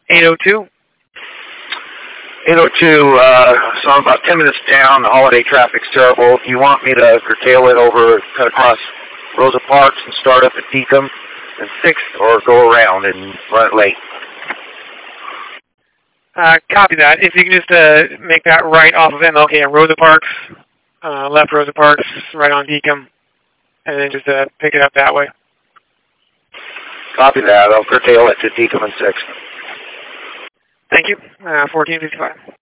802. 802, so I'm about 10 minutes down. The holiday traffic's terrible. If you want me to curtail it over, cut across Rosa Parks and start up at Deacom and 6th, or go around and run it late? Copy that. If you can just make that right off of MLK and Rosa Parks, left Rosa Parks, right on Deacom, and then just pick it up that way. Copy that. I'll curtail it to Deacom and 6th. Thank you. 1455.